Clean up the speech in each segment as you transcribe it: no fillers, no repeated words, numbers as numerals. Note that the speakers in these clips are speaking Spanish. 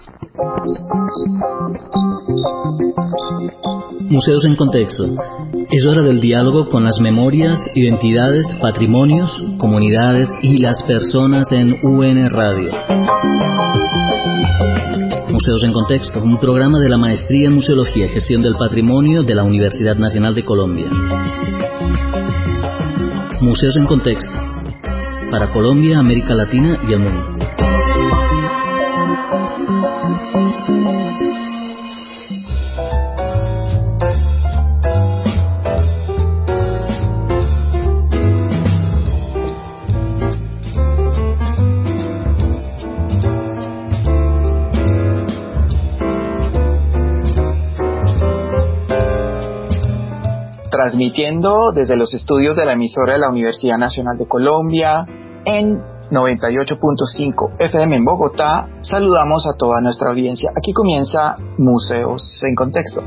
Museos en Contexto. Es hora del diálogo con las memorias, identidades, patrimonios, comunidades y las personas en UN Radio. Museos en Contexto, un programa de la Maestría en Museología y Gestión del Patrimonio de la Universidad Nacional de Colombia. Museos en Contexto, para Colombia, América Latina y el mundo. Transmitiendo desde los estudios de la emisora de la Universidad Nacional de Colombia en 98.5 FM en Bogotá, saludamos a toda nuestra audiencia. Aquí comienza Museos en Contexto.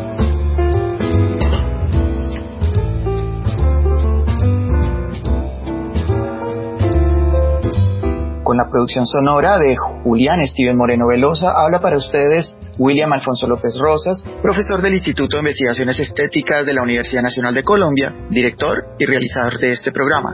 Con la producción sonora de Julián Steven Moreno Velosa, habla para ustedes William Alfonso López Rosas, profesor del Instituto de Investigaciones Estéticas de la Universidad Nacional de Colombia, director y realizador de este programa.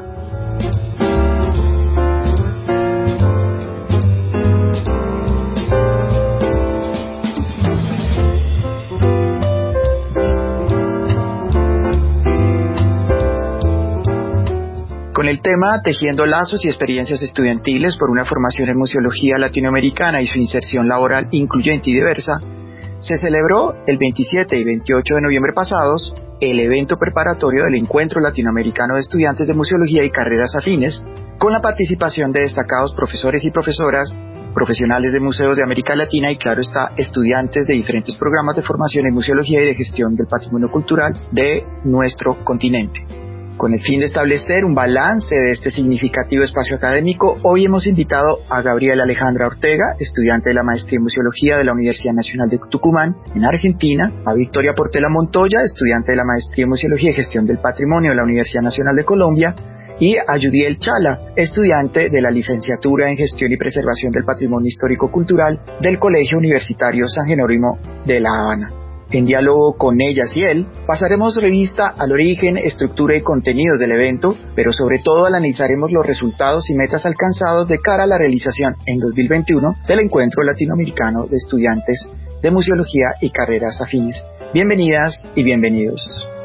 Con el tema Tejiendo lazos y experiencias estudiantiles por una formación en museología latinoamericana y su inserción laboral incluyente y diversa, se celebró el 27 y 28 de noviembre pasados el evento preparatorio del Encuentro Latinoamericano de Estudiantes de Museología y Carreras Afines, con la participación de destacados profesores y profesoras, profesionales de museos de América Latina y, claro está, estudiantes de diferentes programas de formación en museología y de gestión del patrimonio cultural de nuestro continente. Con el fin de establecer un balance de este significativo espacio académico, hoy hemos invitado a Gabriela Alejandra Ortega, estudiante de la Maestría en Museología de la Universidad Nacional de Tucumán, en Argentina, a Victoria Portela Montoya, estudiante de la Maestría en Museología y Gestión del Patrimonio de la Universidad Nacional de Colombia, y a Yudiel Chala, estudiante de la Licenciatura en Gestión y Preservación del Patrimonio Histórico-Cultural del Colegio Universitario San Jerónimo de La Habana. En diálogo con ellas y él, pasaremos revista al origen, estructura y contenidos del evento, pero sobre todo analizaremos los resultados y metas alcanzados de cara a la realización en 2021 del Encuentro Latinoamericano de Estudiantes de Museología y Carreras Afines. Bienvenidas y bienvenidos.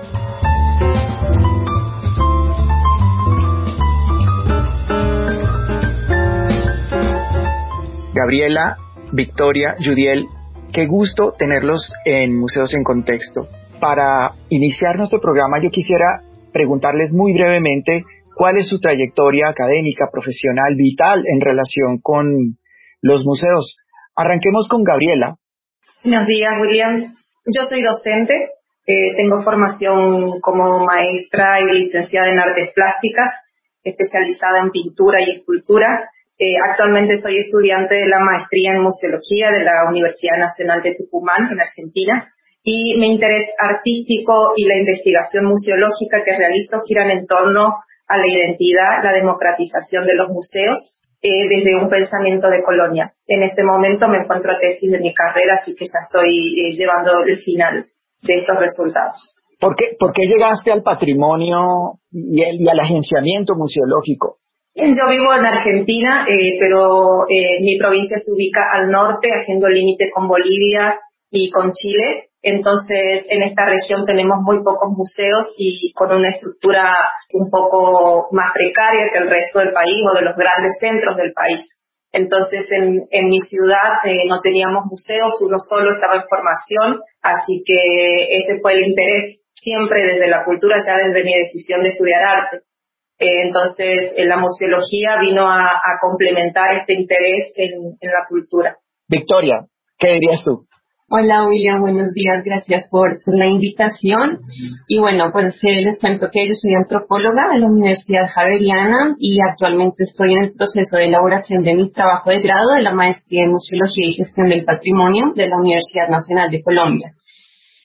Gabriela, Victoria, Yudiel, qué gusto tenerlos en Museos en Contexto. Para iniciar nuestro programa, yo quisiera preguntarles muy brevemente cuál es su trayectoria académica, profesional, vital en relación con los museos. Arranquemos con Gabriela. Buenos días, William. Yo soy docente, tengo formación como maestra y licenciada en artes plásticas, especializada en pintura y escultura. Actualmente soy estudiante de la Maestría en Museología de la Universidad Nacional de Tucumán, en Argentina, y mi interés artístico y la investigación museológica que realizo giran en torno a la identidad, la democratización de los museos, desde un pensamiento de colonia. En este momento me encuentro a tesis de mi carrera, así que ya estoy llevando el final de estos resultados. ¿Por qué llegaste al patrimonio y al agenciamiento museológico? Yo vivo en Argentina, pero mi provincia se ubica al norte, haciendo límite con Bolivia y con Chile. Entonces, en esta región tenemos muy pocos museos y con una estructura un poco más precaria que el resto del país o de los grandes centros del país. Entonces, en mi ciudad no teníamos museos, uno solo estaba en formación, así que ese fue el interés siempre desde la cultura, ya desde mi decisión de estudiar arte. Entonces, la museología vino a complementar este interés en la cultura. Victoria, ¿qué dirías tú? Hola William, buenos días, gracias por la invitación. Y bueno, pues les cuento que yo soy antropóloga de la Universidad Javeriana y actualmente estoy en el proceso de elaboración de mi trabajo de grado de la Maestría en Museología y Gestión del Patrimonio de la Universidad Nacional de Colombia.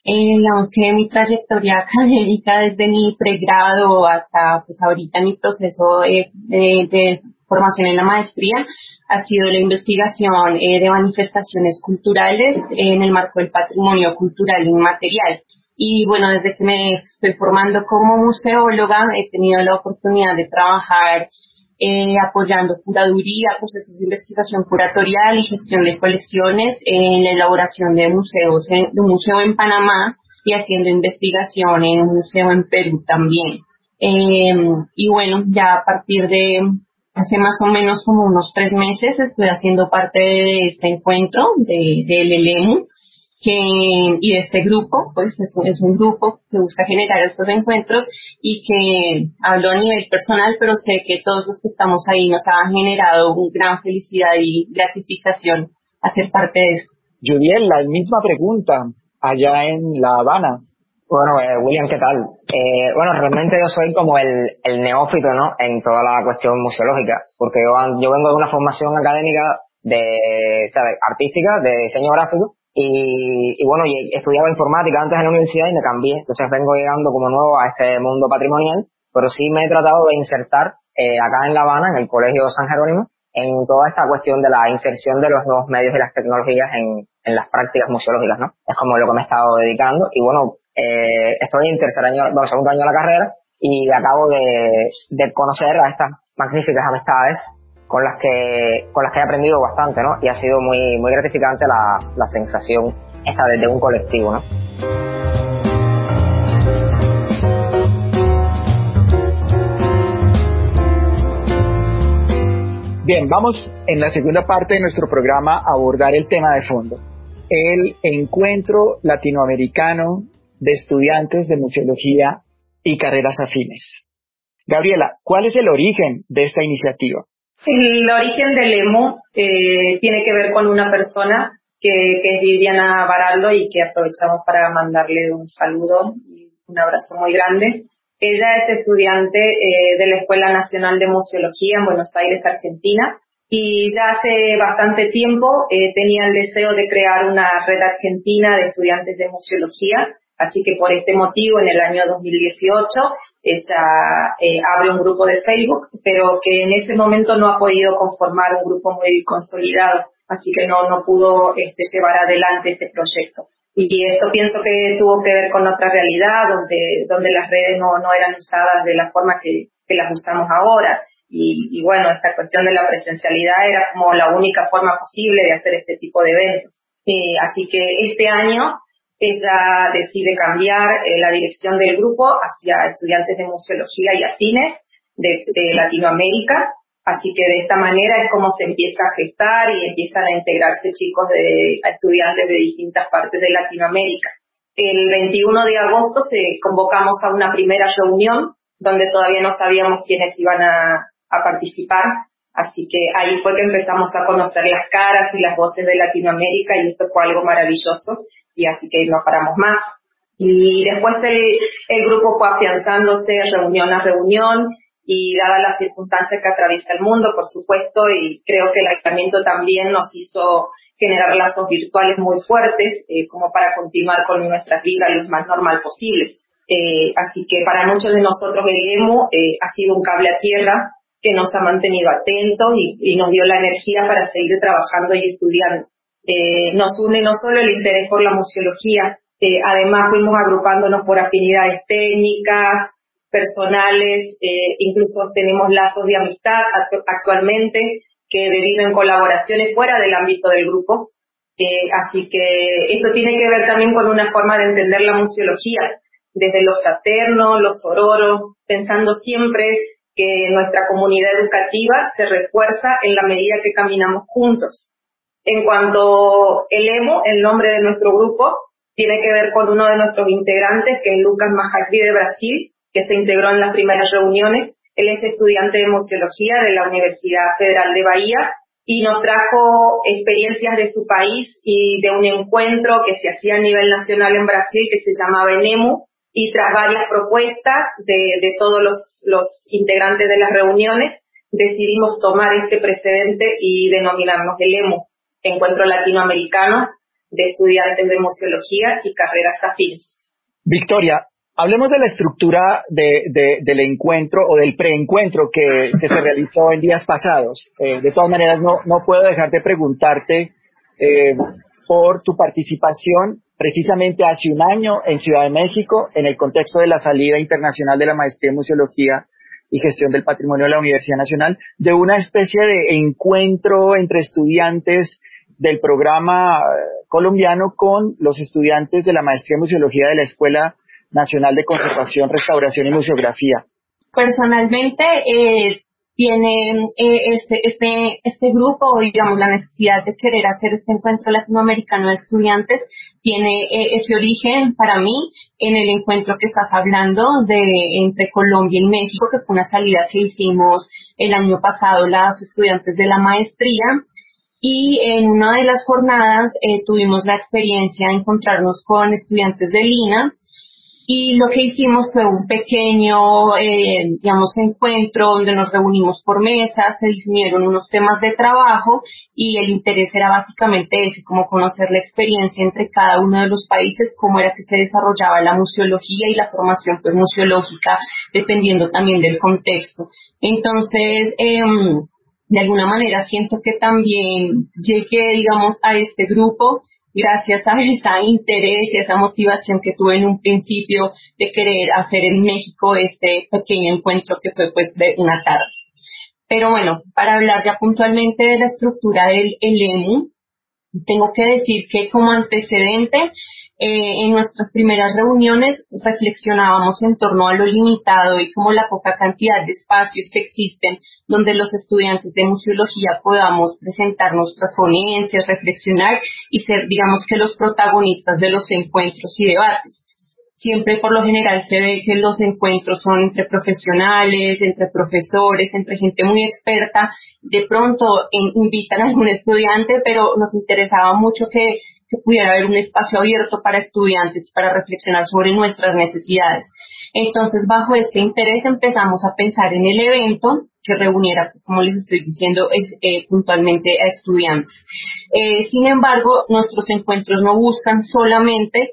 Digamos que mi trayectoria académica desde mi pregrado hasta pues ahorita mi proceso de formación en la maestría ha sido la investigación de manifestaciones culturales en el marco del patrimonio cultural inmaterial. Y bueno, desde que me estoy formando como museóloga he tenido la oportunidad de trabajar apoyando curaduría, procesos de investigación curatorial y gestión de colecciones en la elaboración de museos, de un museo en Panamá y haciendo investigación en un museo en Perú también. Y bueno, ya a partir de hace más o menos como unos 3 meses estoy haciendo parte de este encuentro del ELEMU, y de este grupo, pues es un grupo que busca generar estos encuentros y que hablo a nivel personal, pero sé que todos los que estamos ahí nos ha generado una gran felicidad y gratificación hacer parte de esto. Juliel, la misma pregunta allá en La Habana. Bueno, William, ¿qué tal? Bueno, realmente yo soy como el neófito, ¿no? En toda la cuestión museológica, porque yo vengo de una formación académica ¿sabes? Artística, de diseño gráfico, y bueno, estudiaba informática antes en la universidad y me cambié, entonces vengo llegando como nuevo a este mundo patrimonial, pero sí me he tratado de insertar acá en La Habana, en el Colegio San Jerónimo, en toda esta cuestión de la inserción de los nuevos medios y las tecnologías en las prácticas museológicas, ¿no? Es como lo que me he estado dedicando y bueno, estoy en segundo año de la carrera y acabo de conocer a estas magníficas amistades con las que he aprendido bastante, ¿no? Y ha sido muy, muy gratificante la sensación esta de un colectivo, ¿no? Bien, vamos en la segunda parte de nuestro programa a abordar el tema de fondo, el Encuentro Latinoamericano de Estudiantes de Museología y Carreras Afines. Gabriela, ¿cuál es el origen de esta iniciativa? El origen del EMU tiene que ver con una persona que es Viviana Baraldo y que aprovechamos para mandarle un saludo y un abrazo muy grande. Ella es estudiante de la Escuela Nacional de Museología en Buenos Aires, Argentina, y ya hace bastante tiempo tenía el deseo de crear una red argentina de estudiantes de museología, así que por este motivo en el año 2018 ella abre un grupo de Facebook, pero que en ese momento no ha podido conformar un grupo muy consolidado, así que no pudo llevar adelante este proyecto. Y esto pienso que tuvo que ver con otra realidad, donde las redes no eran usadas de la forma que las usamos ahora. Y bueno, esta cuestión de la presencialidad era como la única forma posible de hacer este tipo de eventos. Así que este año ella decide cambiar la dirección del grupo hacia estudiantes de museología y afines de Latinoamérica. Así que de esta manera es como se empieza a gestar y empiezan a integrarse chicos a estudiantes de distintas partes de Latinoamérica. El 21 de agosto convocamos a una primera reunión donde todavía no sabíamos quiénes iban a participar. Así que ahí fue que empezamos a conocer las caras y las voces de Latinoamérica y esto fue algo maravilloso y así que no paramos más. Y después el grupo fue afianzándose reunión a reunión y dadas las circunstancias que atraviesa el mundo, por supuesto, y creo que el aislamiento también nos hizo generar lazos virtuales muy fuertes como para continuar con nuestras vidas lo más normal posible. Así que para muchos de nosotros el EMU ha sido un cable a tierra que nos ha mantenido atentos y nos dio la energía para seguir trabajando y estudiando. Nos une no solo el interés por la museología, además fuimos agrupándonos por afinidades técnicas, personales, incluso tenemos lazos de amistad actualmente que devienen colaboraciones fuera del ámbito del grupo. Así que esto tiene que ver también con una forma de entender la museología, desde lo fraterno, lo sororo, pensando siempre que nuestra comunidad educativa se refuerza en la medida que caminamos juntos. En cuanto el EMU, el nombre de nuestro grupo, tiene que ver con uno de nuestros integrantes, que es Lucas Majacri de Brasil, que se integró en las primeras reuniones. Él es estudiante de museología de la Universidad Federal de Bahía y nos trajo experiencias de su país y de un encuentro que se hacía a nivel nacional en Brasil que se llamaba ENEMU, y tras varias propuestas de todos los integrantes de las reuniones decidimos tomar este precedente y denominarnos el EMU, Encuentro Latinoamericano de estudiantes de museología y carreras afines. Victoria, hablemos de la estructura del encuentro o del preencuentro que se realizó en días pasados. De todas maneras, no puedo dejar de preguntarte por tu participación precisamente hace un año en Ciudad de México en el contexto de la salida internacional de la maestría en Museología y Gestión del Patrimonio de la Universidad Nacional, de una especie de encuentro entre estudiantes del programa colombiano con los estudiantes de la maestría en Museología de la Escuela Nacional de Conservación, Restauración y Museografía. Personalmente, tiene este grupo, digamos, la necesidad de querer hacer este encuentro latinoamericano de estudiantes, tiene ese origen para mí en el encuentro que estás hablando entre Colombia y México, que fue una salida que hicimos el año pasado las estudiantes de la maestría. Y en una de las jornadas tuvimos la experiencia de encontrarnos con estudiantes de Lina, y lo que hicimos fue un pequeño, encuentro donde nos reunimos por mesas, se definieron unos temas de trabajo y el interés era básicamente ese, como conocer la experiencia entre cada uno de los países, cómo era que se desarrollaba la museología y la formación pues museológica, dependiendo también del contexto. Entonces, de alguna manera siento que también llegué, digamos, a este grupo gracias a ese interés y esa motivación que tuve en un principio de querer hacer en México este pequeño encuentro que fue pues de una tarde. Pero bueno, para hablar ya puntualmente de la estructura del EMU, tengo que decir que como antecedente, en nuestras primeras reuniones reflexionábamos en torno a lo limitado y como la poca cantidad de espacios que existen donde los estudiantes de museología podamos presentar nuestras ponencias, reflexionar y ser, digamos, que los protagonistas de los encuentros y debates. Siempre por lo general se ve que los encuentros son entre profesionales, entre profesores, entre gente muy experta. De pronto invitan a algún estudiante, pero nos interesaba mucho que pudiera haber un espacio abierto para estudiantes para reflexionar sobre nuestras necesidades. Entonces, bajo este interés empezamos a pensar en el evento que reuniera, pues, como les estoy diciendo, puntualmente a estudiantes. Sin embargo, nuestros encuentros no buscan solamente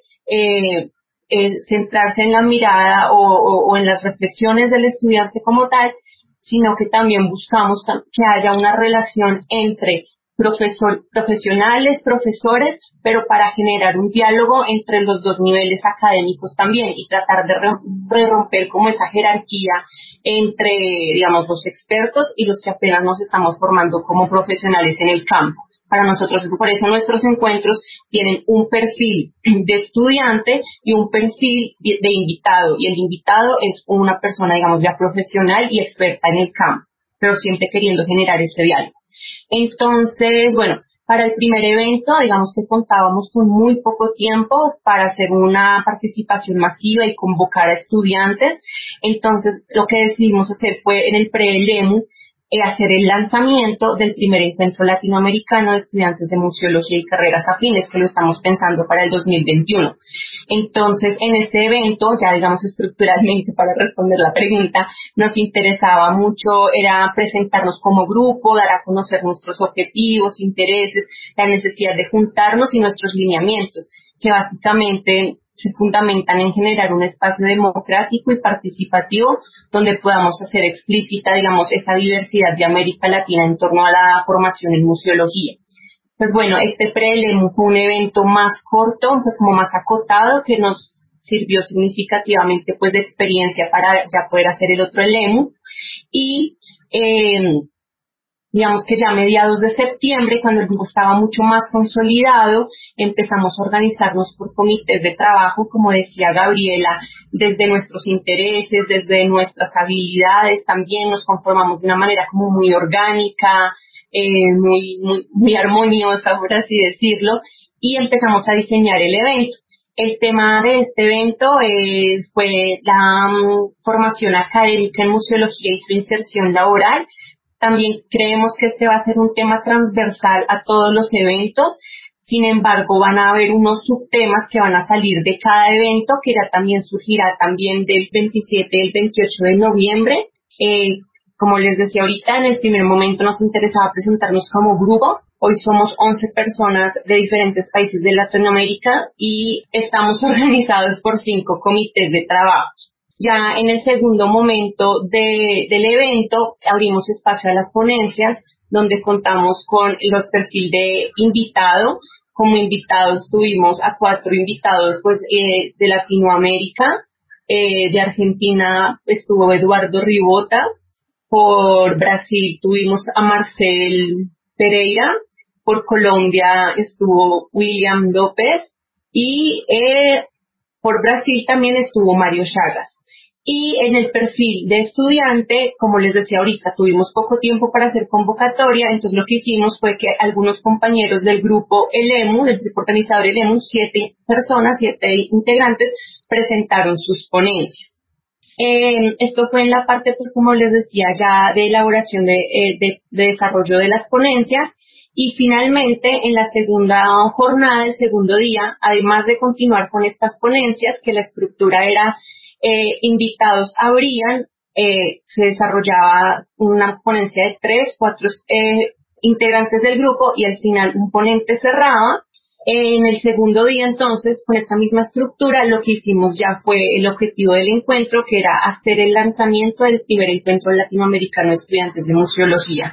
centrarse en la mirada o en las reflexiones del estudiante como tal, sino que también buscamos que haya una relación entre profesionales, profesores, pero para generar un diálogo entre los dos niveles académicos también y tratar de romper como esa jerarquía entre, digamos, los expertos y los que apenas nos estamos formando como profesionales en el campo. Para nosotros, por eso nuestros encuentros tienen un perfil de estudiante y un perfil de invitado, y el invitado es una persona, digamos, ya profesional y experta en el campo, pero siempre queriendo generar este diálogo. Entonces, bueno, para el primer evento, digamos que contábamos con muy poco tiempo para hacer una participación masiva y convocar a estudiantes. Entonces, lo que decidimos hacer fue en el pre-LEMU hacer el lanzamiento del primer encuentro latinoamericano de estudiantes de museología y carreras afines, que lo estamos pensando para el 2021. Entonces, en este evento, ya digamos estructuralmente para responder la pregunta, nos interesaba mucho, era presentarnos como grupo, dar a conocer nuestros objetivos, intereses, la necesidad de juntarnos y nuestros lineamientos, que básicamente se fundamentan en generar un espacio democrático y participativo donde podamos hacer explícita, digamos, esa diversidad de América Latina en torno a la formación en museología. Pues bueno, este pre-LEMU fue un evento más corto, pues como más acotado, que nos sirvió significativamente pues de experiencia para ya poder hacer el otro LEMU. Y digamos que ya a mediados de septiembre, cuando el grupo estaba mucho más consolidado, empezamos a organizarnos por comités de trabajo, como decía Gabriela, desde nuestros intereses, desde nuestras habilidades, también nos conformamos de una manera como muy orgánica, muy armoniosa, por así decirlo, y empezamos a diseñar el evento. El tema de este evento fue la formación académica en museología y su inserción laboral. También creemos que este va a ser un tema transversal a todos los eventos. Sin embargo, van a haber unos subtemas que van a salir de cada evento, que ya también surgirá también del 27 y el 28 de noviembre. Como les decía ahorita, en el primer momento nos interesaba presentarnos como grupo Hoy somos 11 personas de diferentes países de Latinoamérica y estamos organizados por 5 comités de trabajo. Ya en el segundo momento del evento abrimos espacio a las ponencias, donde contamos con los perfiles de invitado. Como invitados tuvimos a 4 invitados pues de Latinoamérica. De Argentina estuvo Eduardo Ribota. Por Brasil tuvimos a Marcel Pereira. Por Colombia estuvo William López. Y por Brasil también estuvo Mario Chagas. Y en el perfil de estudiante, como les decía ahorita, tuvimos poco tiempo para hacer convocatoria, entonces lo que hicimos fue que algunos compañeros del grupo ELEMU, del grupo organizador ELEMU, 7 personas, 7 integrantes, presentaron sus ponencias. Esto fue en la parte, pues como les decía, ya de elaboración de desarrollo de las ponencias. Y finalmente, en la segunda jornada, el segundo día, además de continuar con estas ponencias, que la estructura era invitados abrían, se desarrollaba una ponencia de 3, 4 integrantes del grupo y al final un ponente cerraba. En el segundo día, entonces, con esta misma estructura, lo que hicimos ya fue el objetivo del encuentro, que era hacer el lanzamiento del primer encuentro latinoamericano de estudiantes de museología,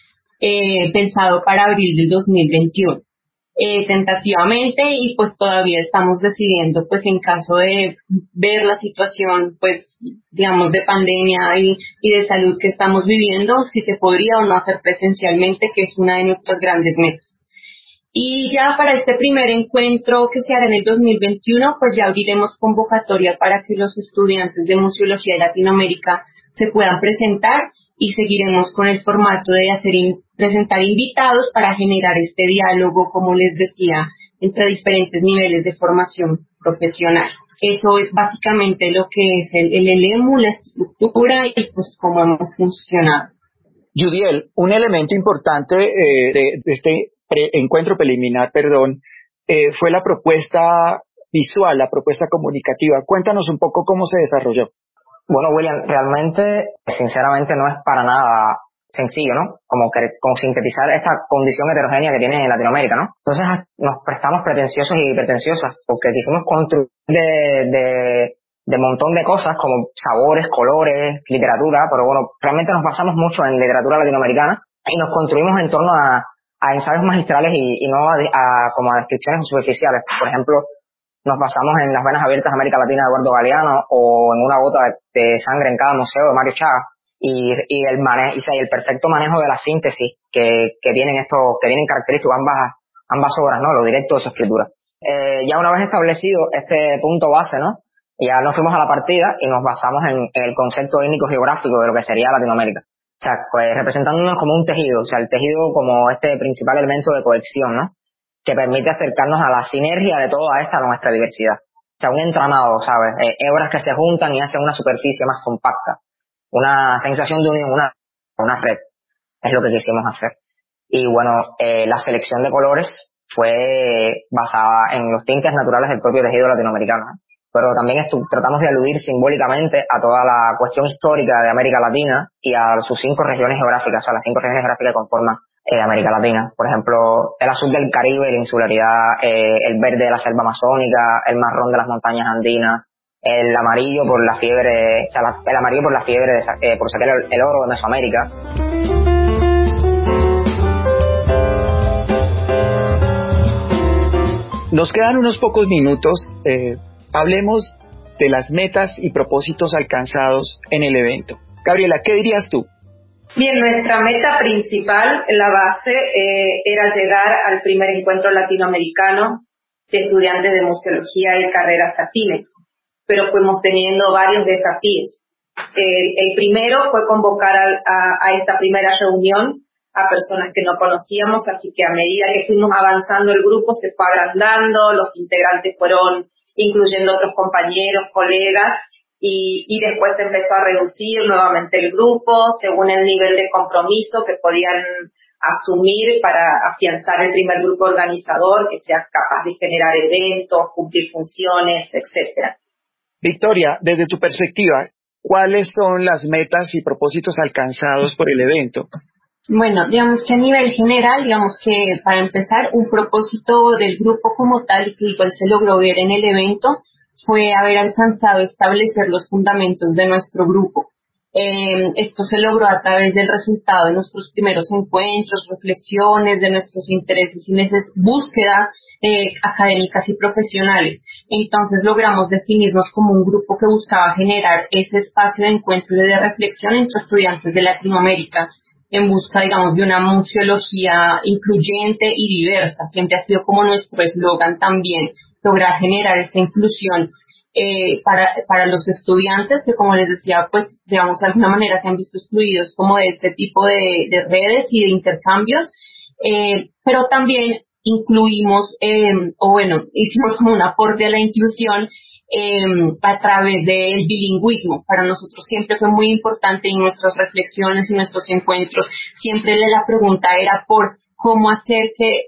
pensado para abril del 2021. Tentativamente, y pues todavía estamos decidiendo, pues en caso de ver la situación, pues digamos de pandemia y de salud que estamos viviendo, si se podría o no hacer presencialmente, que es una de nuestras grandes metas. Y ya para este primer encuentro que se hará en el 2021, pues ya abriremos convocatoria para que los estudiantes de Museología de Latinoamérica se puedan presentar y seguiremos con el formato de presentar invitados para generar este diálogo, como les decía, entre diferentes niveles de formación profesional. Eso es básicamente lo que es el ELEMU, la estructura y pues cómo hemos funcionado. Yudiel, un elemento importante de este encuentro preliminar, fue la propuesta visual, la propuesta comunicativa. Cuéntanos un poco cómo se desarrolló. Bueno, William, realmente, sinceramente no es para nada sencillo, ¿no? Como sintetizar esta condición heterogénea que tiene en Latinoamérica, ¿no? Entonces nos prestamos pretenciosos y pretenciosas porque quisimos construir de montón de cosas como sabores, colores, literatura, pero bueno, realmente nos basamos mucho en literatura latinoamericana y nos construimos en torno a ensayos magistrales y no como a descripciones superficiales. Por ejemplo, nos basamos en Las venas abiertas de América Latina de Eduardo Galeano o en Una gota de sangre en cada museo de Mario Chagas y el perfecto manejo de la síntesis que tienen características ambas obras, ¿no? Lo directo de su escritura. Ya una vez establecido este punto base, ¿no? Ya nos fuimos a la partida y nos basamos en el concepto étnico geográfico de lo que sería Latinoamérica. O sea, pues representándonos como un tejido, o sea, el tejido como este principal elemento de cohesión, ¿no? Que permite acercarnos a la sinergia de toda nuestra diversidad. O sea, un entramado, ¿sabes? Hebras que se juntan y hacen una superficie más compacta. Una sensación de unión, una red. Es lo que quisimos hacer. Y bueno, la selección de colores fue basada en los tintes naturales del propio tejido latinoamericano, ¿eh? Pero también tratamos de aludir simbólicamente a toda la cuestión histórica de América Latina y a sus 5 regiones geográficas, o sea, las 5 regiones geográficas que conforman América Latina. Por ejemplo, el azul del Caribe y la insularidad, el verde de la selva amazónica, el marrón de las montañas andinas, el amarillo por la fiebre, el amarillo por la fiebre por sacar el oro de Mesoamérica. Nos quedan unos pocos minutos. Hablemos de las metas y propósitos alcanzados en el evento. Gabriela, ¿qué dirías tú? Bien, nuestra meta principal, la base, era llegar al primer encuentro latinoamericano de estudiantes de museología y carreras afines, pero fuimos teniendo varios desafíos. El primero fue convocar a esta primera reunión a personas que no conocíamos, así que a medida que fuimos avanzando el grupo se fue agrandando, los integrantes fueron incluyendo otros compañeros, colegas, y después se empezó a reducir nuevamente el grupo según el nivel de compromiso que podían asumir para afianzar el primer grupo organizador, que sea capaz de generar eventos, cumplir funciones, etcétera. Victoria, desde tu perspectiva, ¿cuáles son las metas y propósitos alcanzados por el evento? Bueno, digamos que a nivel general, digamos que para empezar, un propósito del grupo como tal, y que igual se logró ver en el evento, fue haber alcanzado a establecer los fundamentos de nuestro grupo. Esto se logró a través del resultado de nuestros primeros encuentros, reflexiones, de nuestros intereses y búsquedas académicas y profesionales. Entonces logramos definirnos como un grupo que buscaba generar ese espacio de encuentro y de reflexión entre estudiantes de Latinoamérica en busca, digamos, de una museología incluyente y diversa. Siempre ha sido como nuestro eslogan también, lograr generar esta inclusión para los estudiantes que, como les decía, pues, digamos, de alguna manera se han visto excluidos como de este tipo de redes y de intercambios, pero también incluimos, hicimos como un aporte a la inclusión a través del bilingüismo. Para nosotros siempre fue muy importante en nuestras reflexiones y nuestros encuentros, siempre la pregunta era por cómo hacer que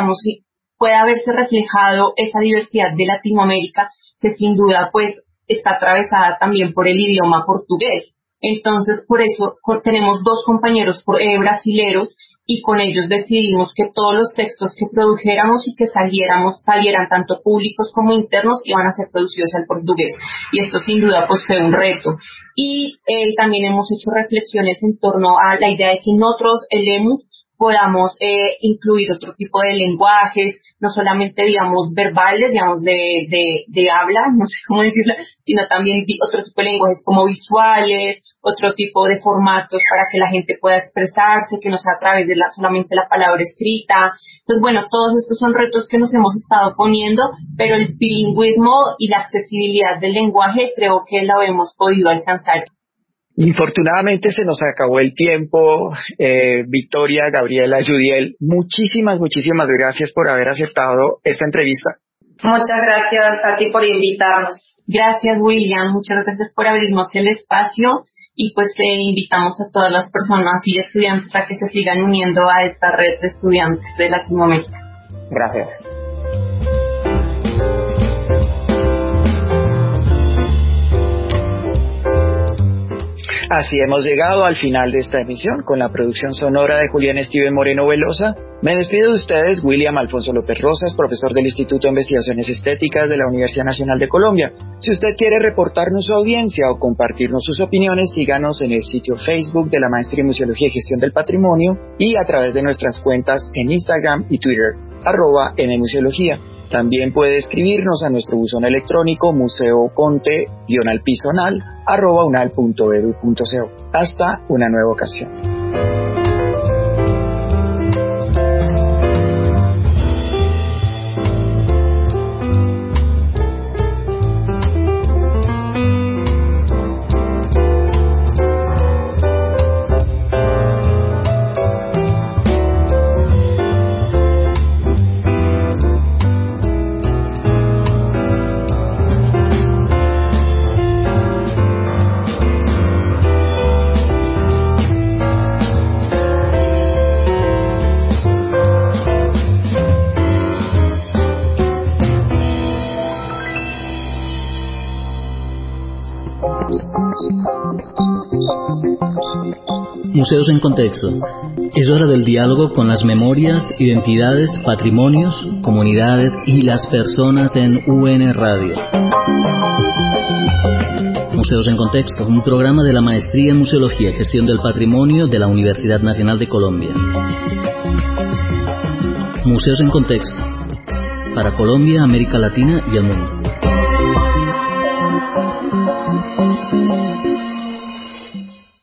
pueda verse reflejado esa diversidad de Latinoamérica, que sin duda pues está atravesada también por el idioma portugués. Entonces, por eso tenemos 2 compañeros brasileros, y con ellos decidimos que todos los textos que produjéramos y que salieran tanto públicos como internos, iban a ser producidos al portugués. Y esto sin duda pues fue un reto. Y también hemos hecho reflexiones en torno a la idea de que nosotros, el EMU, podamos incluir otro tipo de lenguajes, no solamente, digamos, verbales, digamos, de habla, no sé cómo decirlo, sino también otro tipo de lenguajes como visuales, otro tipo de formatos para que la gente pueda expresarse, que no sea a través de solamente la palabra escrita. Entonces, bueno, todos estos son retos que nos hemos estado poniendo, pero el bilingüismo y la accesibilidad del lenguaje creo que lo hemos podido alcanzar. Infortunadamente se nos acabó el tiempo. Victoria, Gabriela, Yudiel, muchísimas gracias por haber aceptado esta entrevista. Muchas gracias a ti por invitarnos. Gracias, William, muchas gracias por abrirnos el espacio, y pues invitamos a todas las personas y estudiantes a que se sigan uniendo a esta red de estudiantes de Latinoamérica. Gracias. Así hemos llegado al final de esta emisión, con la producción sonora de Julián Steven Moreno Velosa. Me despido de ustedes, William Alfonso López Rosas, profesor del Instituto de Investigaciones Estéticas de la Universidad Nacional de Colombia. Si usted quiere reportarnos su audiencia o compartirnos sus opiniones, síganos en el sitio Facebook de la Maestría en Museología y Gestión del Patrimonio y a través de nuestras cuentas en Instagram y Twitter, @mmuseología. También puede escribirnos a nuestro buzón electrónico museoconte-alpisonal@unal.edu.co. Hasta una nueva ocasión. Museos en Contexto. Es hora del diálogo con las memorias, identidades, patrimonios, comunidades y las personas en UN Radio. Museos en Contexto, un programa de la Maestría en Museología y Gestión del Patrimonio de la Universidad Nacional de Colombia. Museos en Contexto. Para Colombia, América Latina y el mundo.